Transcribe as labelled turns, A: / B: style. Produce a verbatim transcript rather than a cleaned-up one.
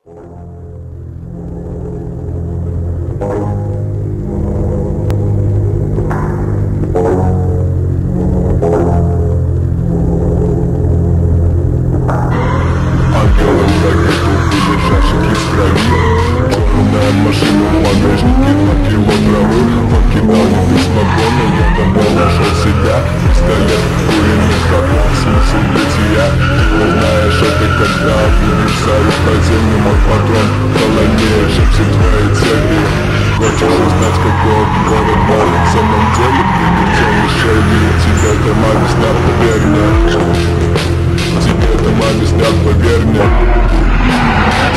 A: Машину в багажнике, два кило травы. Покидал не без вагона, я домой нашел себя. Пистолет, куриный хапок, смысл бытия. Ты знаешь, это когда вырезают подземный мой патрон. Холоднее, чем все твои цели. Хочешь узнать, какой город мой на самом деле? Где мишени, тебе там объяснят, поверь мне. Тебе там объяснят, поверь мне.